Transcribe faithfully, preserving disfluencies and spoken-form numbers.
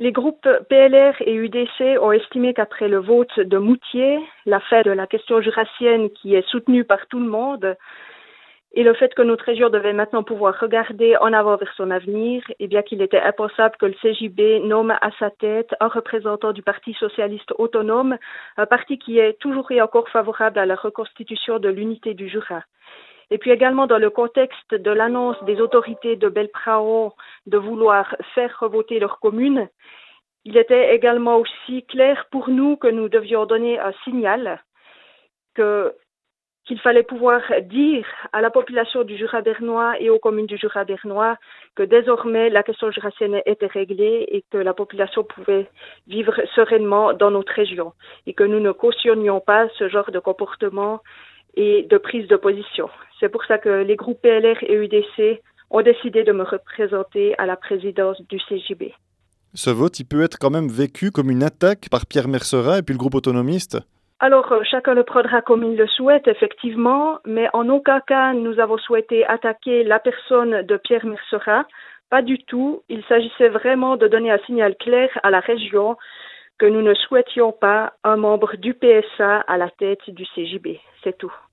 Les groupes P L R et U D C ont estimé qu'après le vote de Moutier, la fin de la question jurassienne qui est soutenue par tout le monde, et le fait que notre région devait maintenant pouvoir regarder en avant vers son avenir, et bien qu'il était impensable que le C J B nomme à sa tête un représentant du Parti socialiste autonome, un parti qui est toujours et encore favorable à la reconstitution de l'unité du Jura. Et puis également dans le contexte de l'annonce des autorités de Belprao de vouloir faire revoter leur commune, il était également aussi clair pour nous que nous devions donner un signal que qu'il fallait pouvoir dire à la population du Jura bernois et aux communes du Jura bernois que désormais la question jurassienne était réglée et que la population pouvait vivre sereinement dans notre région et que nous ne cautionnions pas ce genre de comportement et de prise de position. C'est pour ça que les groupes P L R et U D C ont décidé de me représenter à la présidence du C J B. Ce vote, il peut être quand même vécu comme une attaque par Pierre Mercera et puis le groupe autonomiste? Alors, euh, chacun le prendra comme il le souhaite, effectivement, mais en aucun cas nous avons souhaité attaquer la personne de Pierre Mercera. Pas du tout. Il s'agissait vraiment de donner un signal clair à la région que nous ne souhaitions pas un membre du P S A à la tête du C J B. C'est tout.